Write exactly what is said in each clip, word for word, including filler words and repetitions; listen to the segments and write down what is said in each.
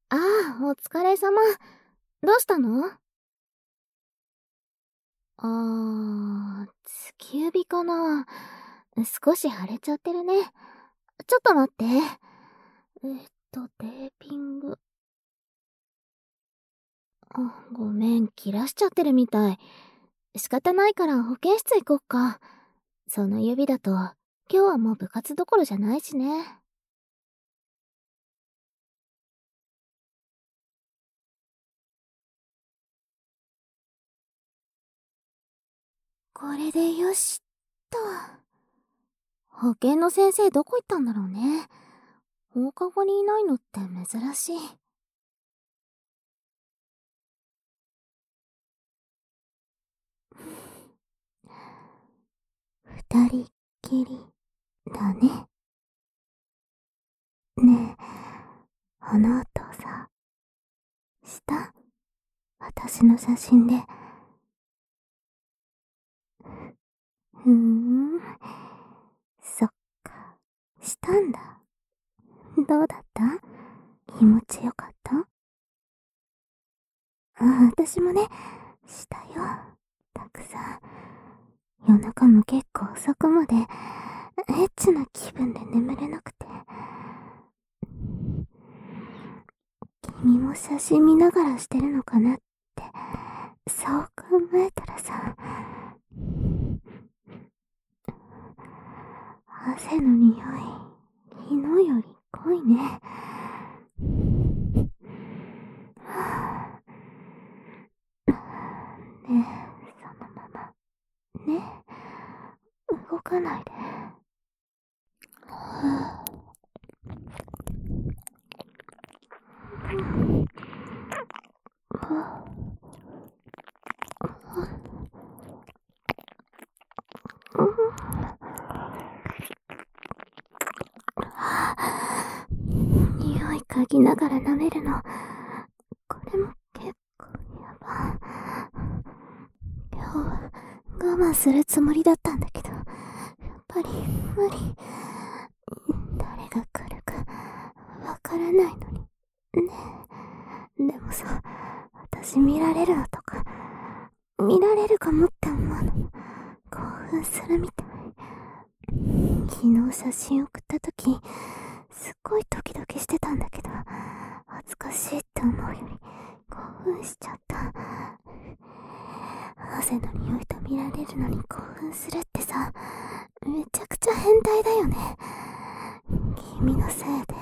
ああ、お疲れ様。どうしたの？あー、突き指かな。少し腫れちゃってるね。ちょっと待って。えっと、テーピング。あ、ごめん、切らしちゃってるみたい。仕方ないから保健室行こっか。その指だと、今日はもう部活どころじゃないしね。これでよし、と。保健の先生どこ行ったんだろうね。放課後にいないのって珍しい。二人っきりだね。ねえ、あの後さ、した？私の写真で。ふーん、そっか、したんだ。どうだった？気持ちよかった？ああ、私もね、したよ。たくさん。夜中も結構遅くまで、エッチな気分で眠れなくて。君も写真見ながらしてるのかなって、そう考えたらさ、汗の匂い、昨日より濃いね。ねえ、そのまま。ねえ、動かないで。はぁ。匂い嗅ぎながら舐めるの。これも結構やば。今日は我慢するつもりだったんだけど、やっぱり無理。誰が来るかわからないのに。ねえ、でもさ、私見られるのとか、見られるかもって思うのも興奮するみたい。昨日写真送った時、すっごいドキドキしてたんだけど、恥ずかしいって思うより興奮しちゃった。汗の匂いと見られるのに興奮するってさ、めちゃくちゃ変態だよね。君のせいで。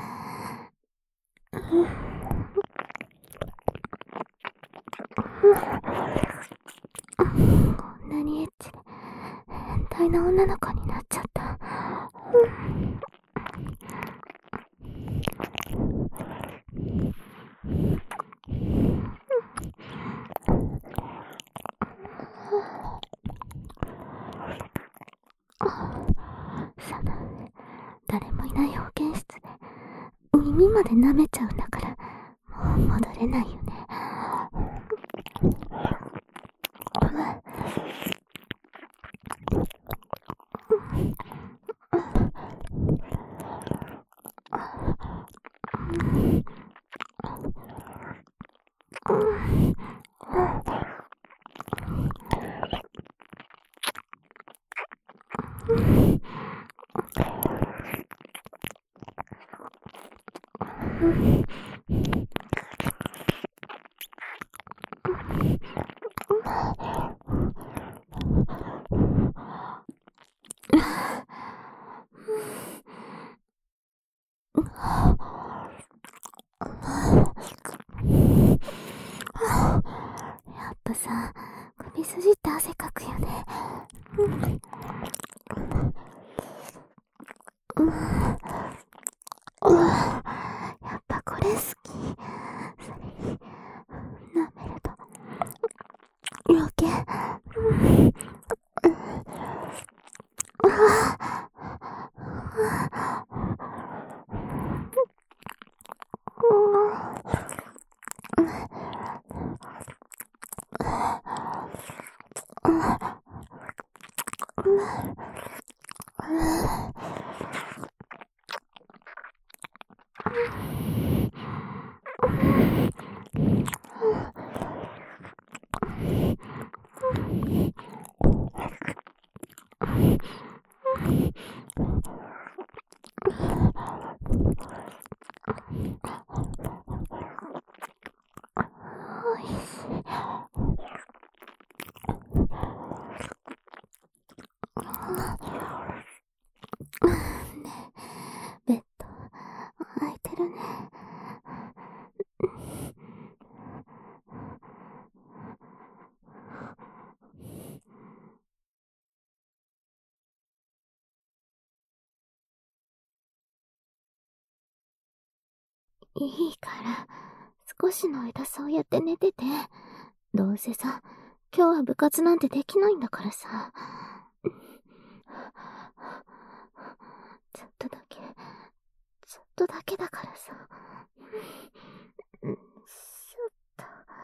こんなにエッチで変態な女の子になっちゃった。さだ、誰もいない保健室で耳まで舐めちゃうんだから、もう戻れないよね。やっぱさ、首筋って汗かくよね。やっぱこれ好き。それに舐めると余計。 いいから、少しの間そうやって寝てて。どうせさ、今日は部活なんてできないんだからさ。ちょっとだけ、ちょっとだけだからさ。ちょっと。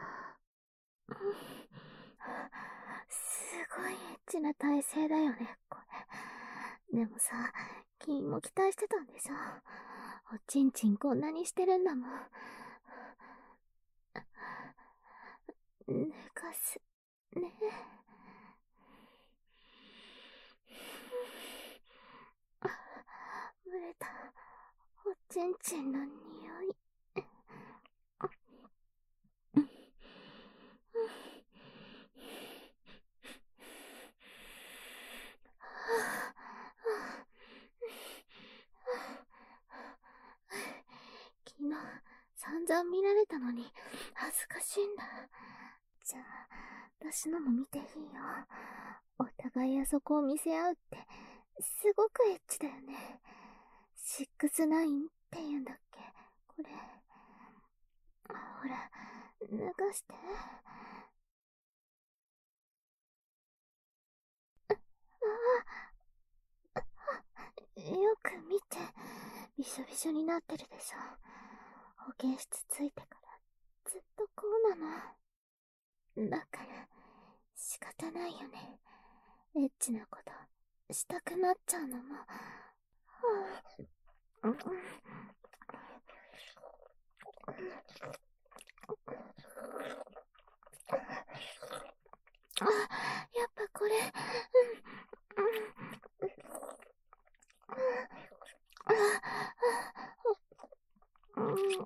すごいエッチな体勢だよね、これ。でもさ、君も期待してたんでしょ。おちんちんこんなにしてるんだもん。寝かす、ね。蒸れた、おちんちんの匂い。昨日、散々見られたのに、恥ずかしいんだ。じゃあ、私のも見ていいよ。お互いあそこを見せ合うって、すごくエッチだよね。シックスナインって言うんだっけ、これ。ほら、脱がして。よく見て。びしょびしょになってるでしょ。保健室着いてからずっとこうなの。だから仕方ないよね。エッチなことしたくなっちゃうのも。はあ、あ、やっぱこれ、うん、うん、あ、あ、うん、うん、うん、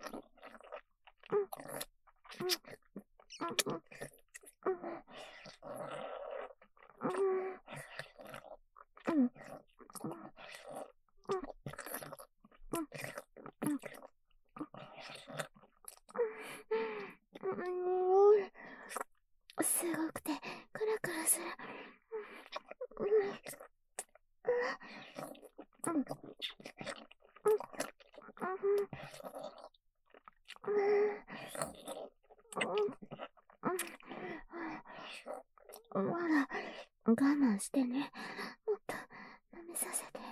うん、すごくてクラクラする。まだ我慢してね。もっと舐めさせて。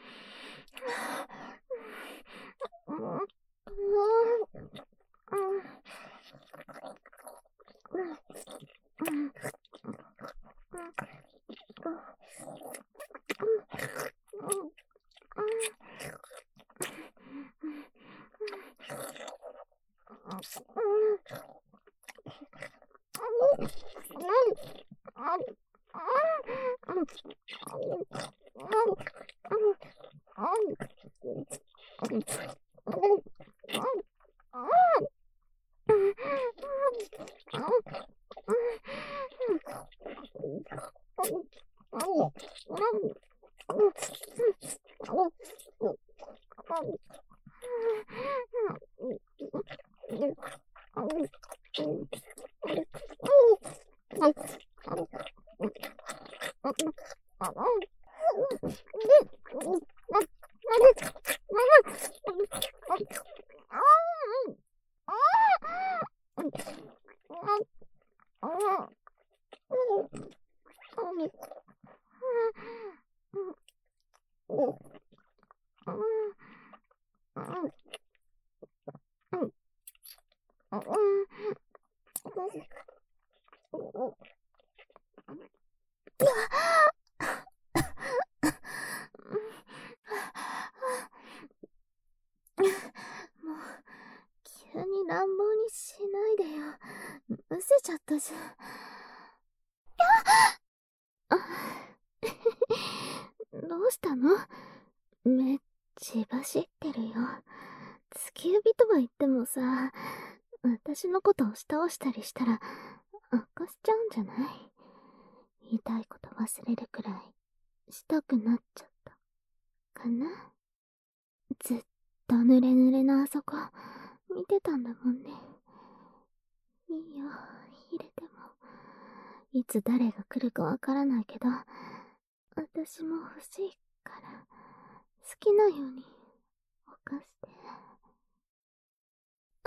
急に乱暴にしないでよ。むせちゃったじゃん。どうしたの？目、血走ってるよ。突き指とは言ってもさ、私のこと押し倒したりしたら、悪化しちゃうんじゃない？言いたいこと忘れるくらい、したくなっちゃった。かな？ずっと濡れ濡れのあそこ、見てたんだもんね。いいよ、入れても。いつ誰が来るかわからないけど、私も欲しいから、好きなように、犯して。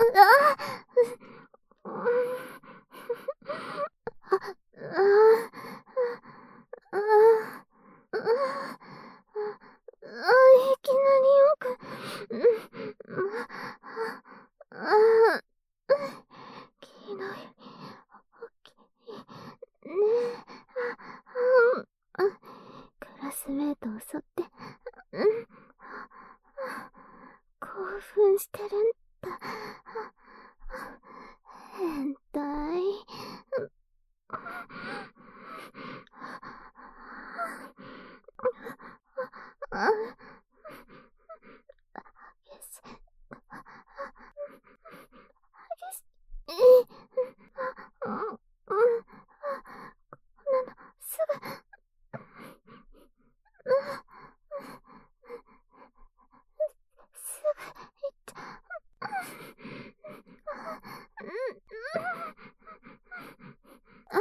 あ、う、あ、あ、あ、あ、あ、いきなりよく、うん、あ、あ、ひどい、大きい、ねえ、あ、あ、クラスメートを襲って、うん、興奮してるんだ。変態。あ、よし。よし。えい。うん、うん。こんなの、すぐ。うん。すぐ行った。うん、うん。あ、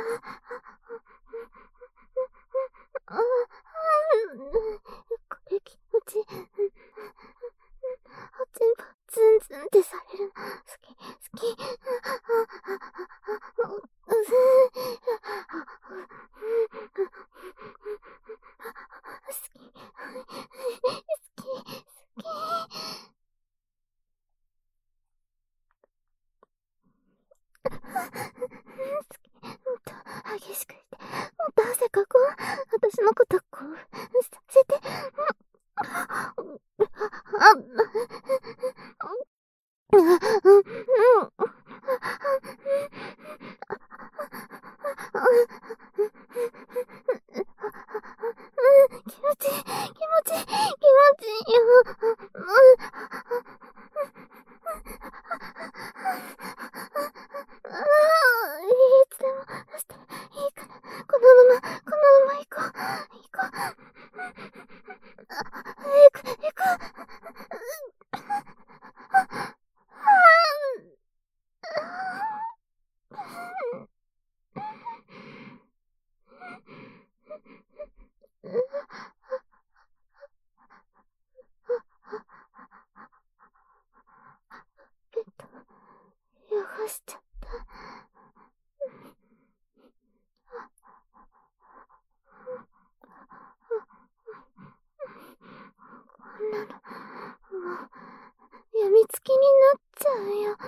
あ、あ、これ気持ちいい。おちんぽツンツンってされるの好き、好き。うす好き、好き、好き。もっと激しく言って、もっと汗かこう。私のこと興奮させて。あ、あ、うん、うん、気持ちいい、気持ちいい、気持ちいいよ。ああ、いつでも出していいから、このまま、このまま行こう、行こう。あ、行く、行く。ベッド、汚しちゃった。こんなの、もう、やみつきになっちゃうよ。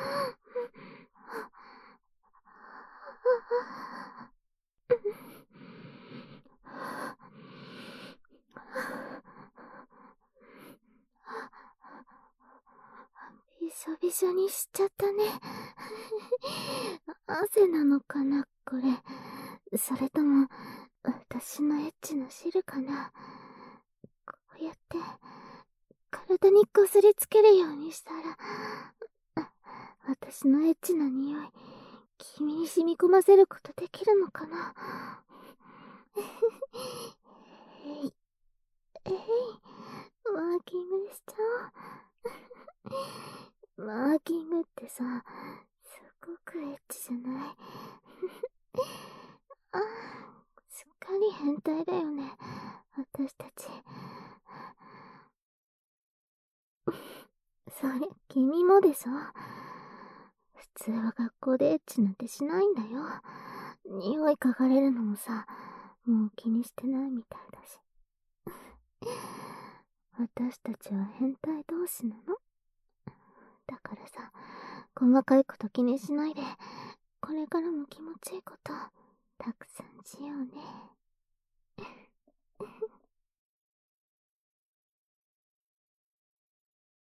びしょびしょにしちゃったね。汗なのかな、これ。それとも、私のエッチの汁かな。こうやって、体にこすりつけるようにしたら、私のエッチな匂い、君に染み込ませることできるのかな。えい、えい、マーキングしちゃおう。マーキングってさ、すごくエッチじゃない？あ、すっかり変態だよね、私たち。それ、君もでしょ？普通は学校でエッチなんてしないんだよ。匂い嗅がれるのもさ、もう気にしてないみたいだし。私たちは変態同士なの。だからさ、細かいこと気にしないで、これからも気持ちいいこと、たくさんしようね。